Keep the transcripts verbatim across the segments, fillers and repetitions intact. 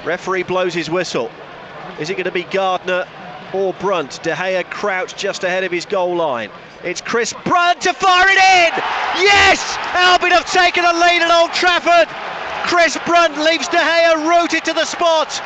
Referee blows his whistle. Is it going to be Gardner or Brunt? De Gea crouched just ahead of his goal line. It's Chris Brunt to fire it in! Yes! Albion have taken a lead at Old Trafford. Chris Brunt leaves De Gea rooted to the spot.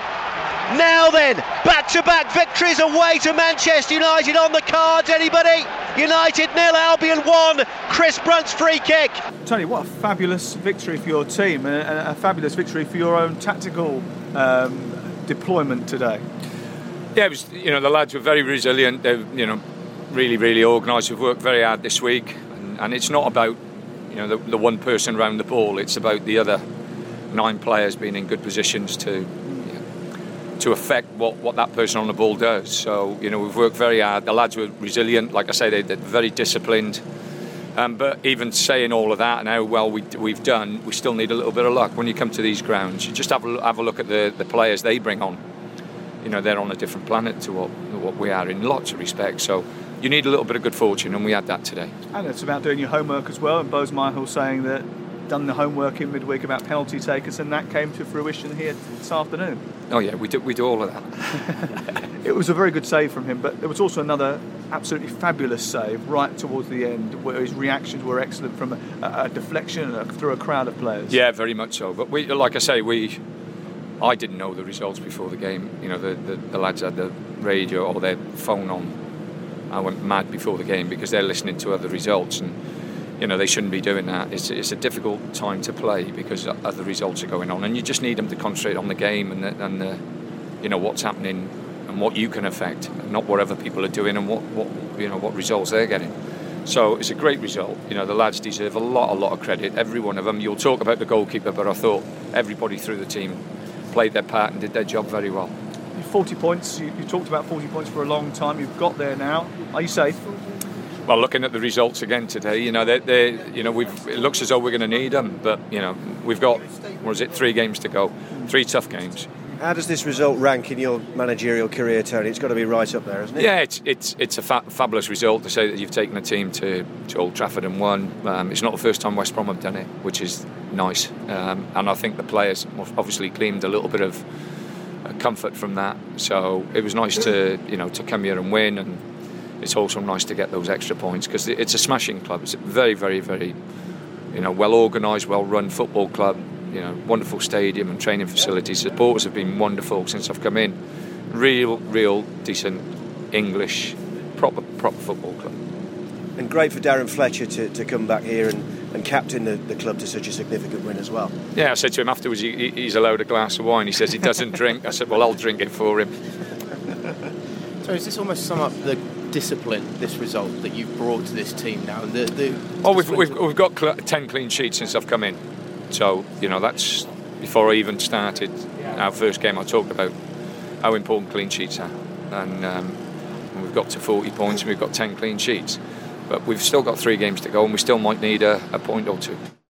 Now then, back-to-back victories away to Manchester United on the cards. Anybody? United nil, Albion one. Chris Brunt's free kick. Tony, what a fabulous victory for your team and a, a fabulous victory for your own tactical um, deployment today. Yeah, it was, you know, the lads were very resilient. They're, you know, really, really organised. We've worked very hard this week, and, and it's not about, you know, the, the one person around the ball. It's about the other nine players being in good positions to you know, to affect what, what that person on the ball does. So, you know, we've worked very hard. The lads were resilient. Like I say, they, they're very disciplined. Um, but even saying all of that and how well we, we've done, we still need a little bit of luck when you come to these grounds. You just have a, have a look at the, the players they bring on. You know, they're on a different planet to what what we are in lots of respects. So you need a little bit of good fortune, and we had that today. And it's about doing your homework as well. And Bose Michael saying that done the homework in midweek about penalty takers, and that came to fruition here this afternoon. Oh yeah, we do we do all of that. It was a very good save from him, but there was also another absolutely fabulous save right towards the end, where his reactions were excellent from a, a deflection and a, through a crowd of players. Yeah, very much so. But we, like I say, we. I didn't know the results before the game. You know, the, the, the lads had the radio or their phone on. I went mad before the game because they're listening to other results, and you know they shouldn't be doing that. It's it's a difficult time to play because other results are going on, and you just need them to concentrate on the game and the, and the, you know what's happening and what you can affect, not what other people are doing and what, what you know what results they're getting. So it's a great result. You know the lads deserve a lot a lot of credit. Every one of them. You'll talk about the goalkeeper, but I thought everybody through the team played their part and did their job very well. forty points, you, you talked about forty points for a long time, you've got there now. Are you safe? Well, looking at the results again today, you know, they, they, you know, we've, it looks as though we're going to need them, but, you know, we've got, what is it, three games to go, three tough games. How does this result rank in your managerial career, Tony? It's got to be right up there, isn't it? Yeah, it's it's it's a fa- fabulous result to say that you've taken a team to, to Old Trafford and won. Um, it's not the first time West Brom have done it, which is nice. Um, and I think the players obviously gleaned a little bit of comfort from that. So it was nice to you know to come here and win, and it's also nice to get those extra points because it's a smashing club. It's a very, very, very you know well organised, well run football club. You know, wonderful stadium and training facilities. Supporters have been wonderful since I've come in. Real, real decent English, proper, proper football club. And great for Darren Fletcher to, to come back here and, and captain the, the club to such a significant win as well. Yeah, I said to him afterwards, he, he's allowed a glass of wine. He says he doesn't drink. I said, well, I'll drink it for him. So does this almost sum up the discipline, this result that you've brought to this team now? The, the oh, we've, we've, we've got cl- ten clean sheets since I've come in. So, you know, that's before I even started our first game. I talked about how important clean sheets are. And, um, and we've got to forty points and we've got ten clean sheets. But we've still got three games to go and we still might need a, a point or two.